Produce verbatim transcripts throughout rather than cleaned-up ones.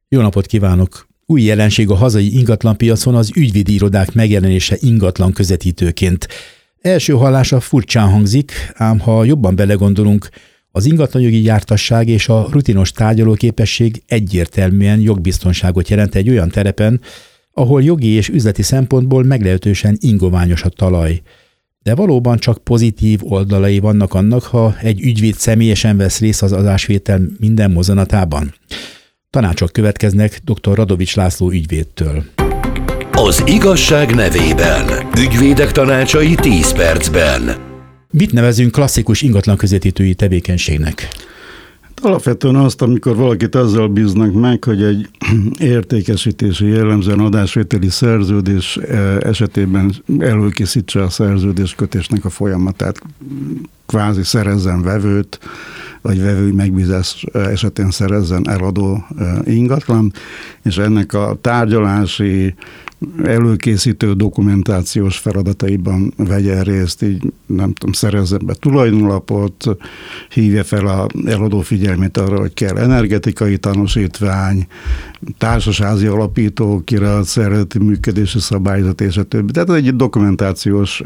Jó napot kívánok! Új jelenség a hazai ingatlanpiacon az ügyvédi irodák megjelenése ingatlan közvetítőként. Első hallásra furcsán hangzik, ám ha jobban belegondolunk, az ingatlanjogi jártasság és a rutinos tárgyalóképesség egyértelműen jogbiztonságot jelent egy olyan terepen, ahol jogi és üzleti szempontból meglehetősen ingoványos a talaj. De valóban csak pozitív oldalai vannak annak, ha egy ügyvéd személyesen vesz részt az adásvétel minden mozzanatában. Tanácsok következnek dr. Radovics László ügyvédtől. Az igazság nevében. Ügyvédek tanácsai tíz percben. Mit nevezünk klasszikus ingatlan közvetítői tevékenységnek? Alapvetően azt, amikor valakit azzal bíznak meg, hogy egy értékesítési, jellemzően adásvételi szerződés esetében előkészítse a szerződéskötésnek a folyamatát, kvázi szerezzen vevőt, vagy vevői megbízás esetén szerezzen eladó ingatlan, és ennek a tárgyalási, előkészítő dokumentációs feladataiban vegyen részt, így nem tudom, szerezzen be tulajdonlapot, hívja fel az eladó figyelmét arra, hogy kell energetikai tanúsítvány, társasházi alapítókirat, szervezeti működési szabályzat és a többi. Tehát ez egy dokumentációs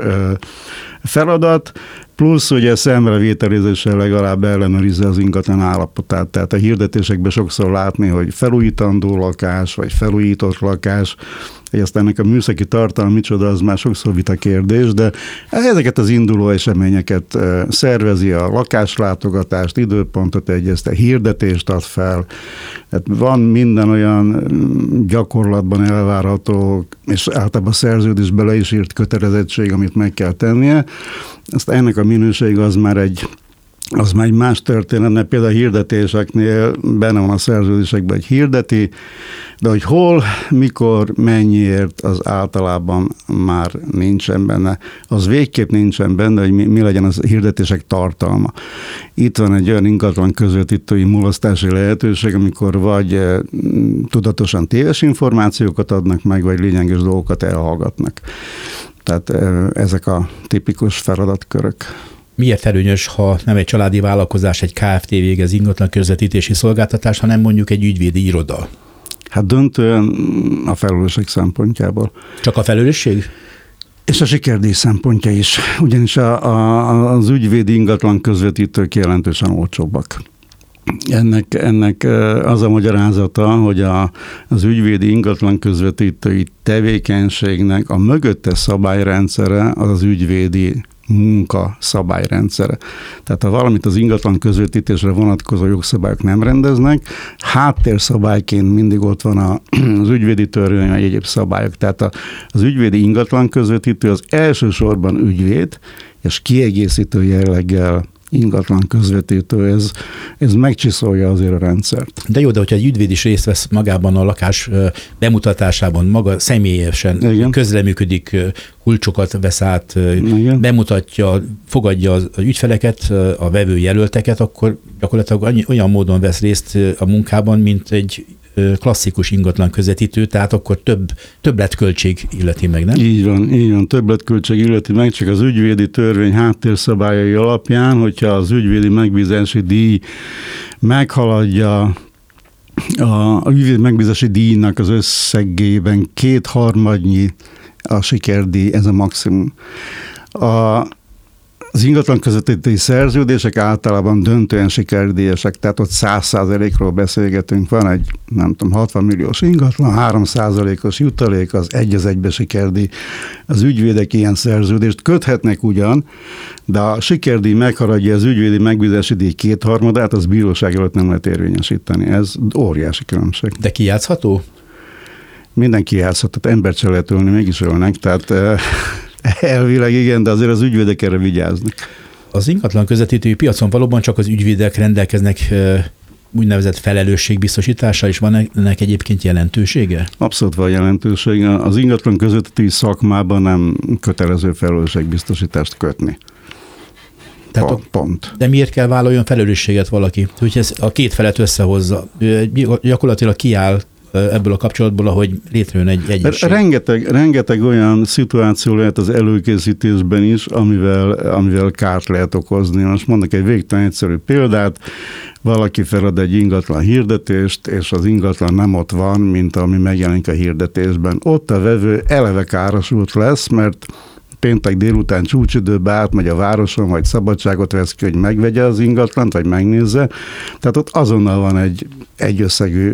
feladat, plusz ugye szemrevételizéssel legalább ellenőrizze az ingatlan állapotát. Tehát a hirdetésekben sokszor látni, hogy felújítandó lakás, vagy felújított lakás, hogy aztán ennek a műszaki tartalma micsoda, az már sokszor vita kérdés, de ezeket az induló eseményeket szervezi, a lakáslátogatást, időpontot egyeztet, hirdetést ad fel. Tehát van minden olyan gyakorlatban elvárható, és általában szerződésbe le is írt kötelezettség, amit meg kell tennie. Aztán ennek a minőség az már egy az már egy más történet, mert például a hirdetéseknél benne van a szerződésekben, hogy hirdeti, de hogy hol, mikor, mennyiért, az általában már nincsen benne. Az végképp nincsen benne, hogy mi, mi legyen az hirdetések tartalma. Itt van egy olyan ingatlan közvetítői mulasztási lehetőség, amikor vagy tudatosan téves információkat adnak meg, vagy lényeges dolgokat elhallgatnak. Tehát ezek a tipikus feladatkörök. Miért előnyös, ha nem egy családi vállalkozás, egy Kft. Végez ingatlan közvetítési szolgáltatást, hanem mondjuk egy ügyvédi iroda? Hát döntően a felelősség szempontjából. Csak a felelősség? És a sikerdíj szempontja is, ugyanis a, a, az ügyvédi ingatlan közvetítők jelentősen olcsóbbak. Ennek, ennek az a magyarázata, hogy a, az ügyvédi ingatlan közvetítői tevékenységnek a mögöttes szabályrendszere az az ügyvédi munka szabályrendszere. Tehát ha valamit az ingatlan közvetítésre vonatkozó jogszabályok nem rendeznek, háttérszabályként mindig ott van az ügyvédi törvény, vagy egyéb szabályok. Tehát az ügyvédi ingatlan közvetítő az elsősorban ügyvéd, és kiegészítő jelleggel ingatlan közvetítő, ez, ez megcsiszolja azért a rendszert. De jó, de hogyha egy ügyvéd is részt vesz magában a lakás bemutatásában, maga személyesen Igen. közreműködik, kulcsokat vesz át, Igen. bemutatja, fogadja az ügyfeleket, a vevőjelölteket, akkor gyakorlatilag olyan módon vesz részt a munkában, mint egy klasszikus ingatlan közvetítő, tehát akkor több többletköltség illeti meg, nem? Így van, így van, többletköltség illeti meg, csak az ügyvédi törvény háttérszabályai alapján, hogyha az ügyvédi megbízási díj meghaladja a ügyvédi megbízási díjnak az összegében kétharmadnyi a sikerdíj, ez a maximum. A Az ingatlan közvetítői szerződések általában döntően sikerdíjesek, tehát ott száz százalékról beszélgetünk, van egy, nem tudom, hatvan milliós ingatlan, három százalékos jutalék, az egy az egybe sikerdíj. Az ügyvédek ilyen szerződést köthetnek ugyan, de a sikerdíj meghaladja az ügyvédi megbízási díj kétharmadát, az bíróság előtt nem lehet érvényesíteni. Ez óriási különbség. De kijátszható? Mindenki játszhat, embert se lehet ölni, mégis ölnek, tehát elvileg igen, de azért az ügyvédek erre vigyáznak. Az ingatlan közvetítői piacon valóban csak az ügyvédek rendelkeznek úgynevezett felelősségbiztosítása, és van ennek egyébként jelentősége? Abszolút van jelentősége. Az ingatlan közvetítői szakmában nem kötelező felelősségbiztosítást kötni. Tehát pont, pont. De miért kell vállaljon felelősséget valaki? Hogy ez a két felet összehozza. Gyakorlatilag kiáll ebből a kapcsolatból, ahogy létrejön egy egyesség? Rengeteg, rengeteg olyan szituáció lehet az előkészítésben is, amivel, amivel kárt lehet okozni. Most mondok egy végtelen egyszerű példát, valaki felad egy ingatlan hirdetést, és az ingatlan nem ott van, mint ami megjelenik a hirdetésben. Ott a vevő eleve károsult lesz, mert péntek délután csúcsidőbe átmegy a városon, vagy szabadságot vesz ki, hogy megvegye az ingatlant, vagy megnézze. Tehát ott azonnal van egy egyösszegű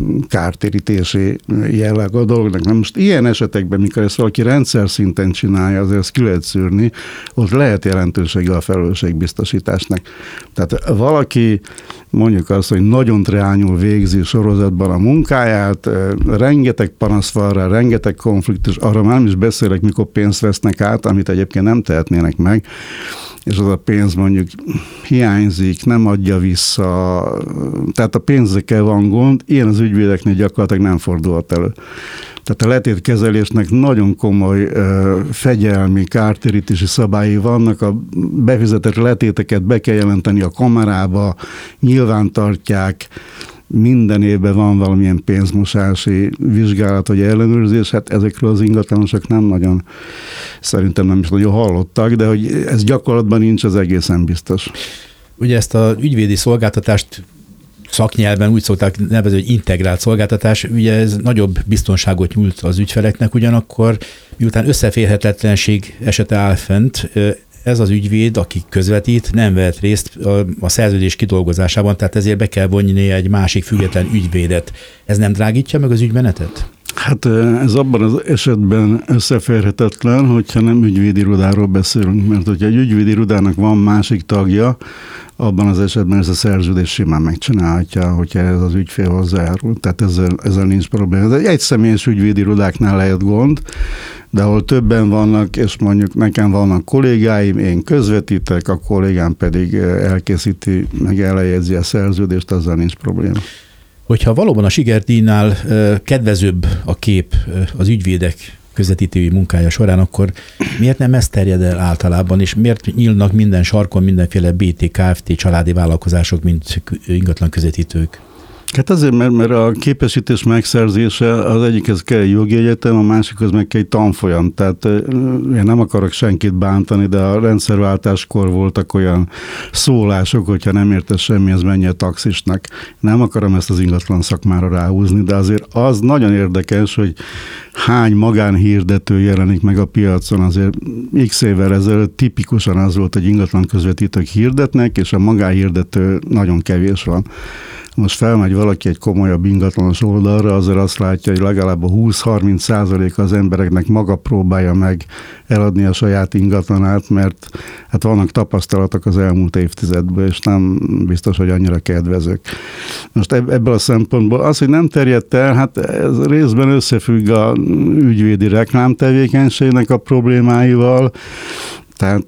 kártérítési jelleg a dolognak. Na most ilyen esetekben, mikor ezt valaki rendszer szinten csinálja, azért ezt ki lehet szűrni, ott lehet jelentősége a felelősségbiztosításnak. Tehát valaki mondjuk azt, hogy nagyon treányul végzi sorozatban a munkáját, rengeteg panasz van rá, rengeteg konfliktus, arra már nem is beszélek, mikor pénzt vesznek át, amit egyébként nem tehetnének meg, és az a pénz mondjuk hiányzik, nem adja vissza, tehát a pénzekkel van gond, ilyen az ügyvédeknél gyakorlatilag nem fordulhat elő. Tehát a letétkezelésnek nagyon komoly uh, fegyelmi, kártérítési szabályi vannak, a befizetett letéteket be kell jelenteni a kamerába, nyilván tartják, minden évben van valamilyen pénzmosási vizsgálat vagy ellenőrzés, hát ezekről az ingatlanosok nem nagyon, szerintem nem is nagyon hallottak, de hogy ez gyakorlatban nincs, az egészen biztos. Ugye ezt az ügyvédi szolgáltatást szaknyelven úgy szokták nevezni, hogy integrált szolgáltatás, ugye ez nagyobb biztonságot nyújt az ügyfeleknek, ugyanakkor miután összeférhetetlenség esete áll fent, ez az ügyvéd, aki közvetít, nem vehet részt a, a szerződés kidolgozásában, tehát ezért be kell vonni egy másik független ügyvédet. Ez nem drágítja meg az ügymenetet? Hát ez abban az esetben összeférhetetlen, hogyha nem ügyvédirodáról beszélünk, mert hogyha egy ügyvédirodának van másik tagja, abban az esetben ez a szerződés simán megcsinálhatja, hogyha ez az ügyfél hozzájárul. Tehát ezzel, ezzel nincs probléma. Ez egy személyes ügyvédirodáknál lehet gond, de ahol többen vannak, és mondjuk nekem vannak kollégáim, én közvetítek, a kollégám pedig elkészíti, meg elejegyzi a szerződést, azzal nincs probléma. Hogyha valóban a sikerdíjnál kedvezőbb a kép az ügyvédek közvetítői munkája során, akkor miért nem ez terjed el általában, és miért nyílnak minden sarkon mindenféle bé té, ká ef té családi vállalkozások, mint ingatlan közvetítők? Hát azért, mert, mert a képesítés megszerzése az egyikhez kell egy jogi egyetem, a másikhoz meg kell egy tanfolyam. Tehát én nem akarok senkit bántani, de a rendszerváltáskor voltak olyan szólások, hogyha nem érte semmihez, menj a taxisnak. Nem akarom ezt az ingatlan szakmára ráhúzni, de azért az nagyon érdekes, hogy hány magánhirdető jelenik meg a piacon. Azért x évvel ezelőtt tipikusan az volt, hogy ingatlan közvetítők hirdetnek, és a magánhirdető nagyon kevés van. Most felmegy valaki egy komolyabb ingatlanos oldalra, azért azt látja, hogy legalább a húsz-harminc százaléka az embereknek maga próbálja meg eladni a saját ingatlanát, mert hát vannak tapasztalatok az elmúlt évtizedből, és nem biztos, hogy annyira kedvezők. Most ebből a szempontból az, hogy nem terjedt el, hát ez részben összefügg a ügyvédi reklámtevékenységnek a problémáival, tehát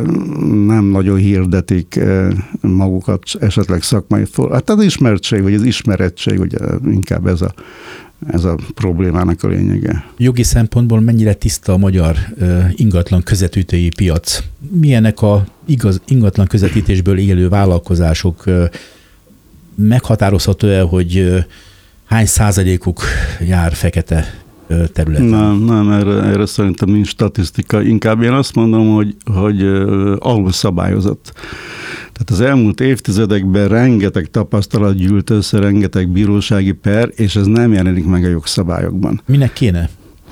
nem nagyon hirdetik magukat esetleg szakmai for. Hát az ismertség, vagy az ismerettség, ugye inkább ez a, ez a problémának a lényege. Jogi szempontból mennyire tiszta a magyar ingatlan közvetítői piac? Milyenek a igaz, ingatlan közvetítésből élő vállalkozások? Meghatározható-e, hogy hány százalékuk jár fekete területen? Nem, nem, erre, erre szerintem nincs statisztika. Inkább én azt mondom, hogy, hogy alul szabályozott. Tehát az elmúlt évtizedekben rengeteg tapasztalat gyűlt össze, rengeteg bírósági per, és ez nem jelenik meg a jogszabályokban. Minek kéne?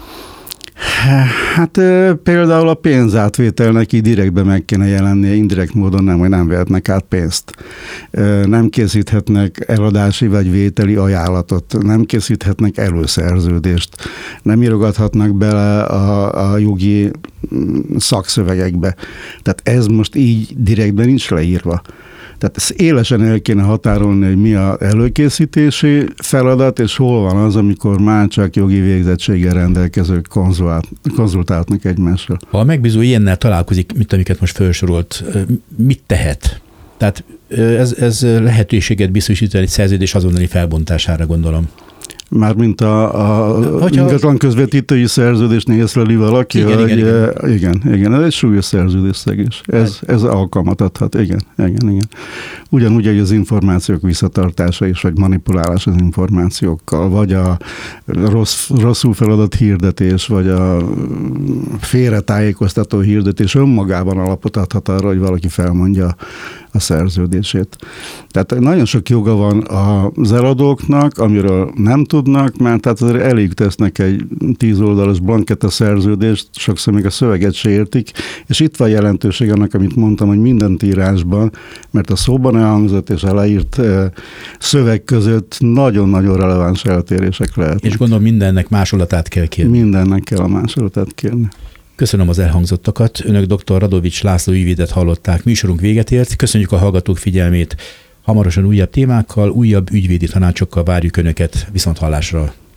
Hát például a pénzátvételnek így direktben meg kéne jelennie, indirekt módon nem, hogy nem vehetnek át pénzt. Nem készíthetnek eladási vagy vételi ajánlatot, nem készíthetnek előszerződést, nem írogathatnak bele a, a jogi szakszövegekbe. Tehát ez most így direktben nincs leírva. Tehát ezt élesen el kéne határolni, hogy mi az előkészítési feladat, és hol van az, amikor már csak jogi végzettséggel rendelkezők konzultálnak egymással. Ha a megbízó ilyennel találkozik, mint amiket most felsorolt, mit tehet? Tehát ez, ez lehetőséget biztosít egy szerződés azonnali felbontására, gondolom. Mármint a, a ingatlan közvetítői szerződésnél észleli valaki, igen, hogy igen, igen. igen, igen, ez egy súlyos szerződésszegés. Ez, ez alkalmat adhat, igen, igen, igen. Ugyanúgy, hogy az információk visszatartása is, vagy manipulálás az információkkal, vagy a rossz, rosszul feladott hirdetés, vagy a félretájékoztató hirdetés önmagában alapot adhat arra, hogy valaki felmondja a szerződését. Tehát nagyon sok joga van az eladóknak, amiről nem tudnak, mert tehát azért elég tesznek egy tíz oldalas blanketta szerződést, sokszor még a szöveget se értik, és itt van jelentőség annak, amit mondtam, hogy mindent írásban, mert a szóban elhangzott és a leírt szöveg között nagyon-nagyon releváns eltérések lehetnek. És gondolom mindennek másolatát kell kérni. Mindennek kell a másolatát kérni. Köszönöm az elhangzottakat. Önök dr. Radovics László ügyvédet hallották. Műsorunk véget ért. Köszönjük a hallgatók figyelmét. Hamarosan újabb témákkal, újabb ügyvédi tanácsokkal várjuk Önöket. Viszonthallásra.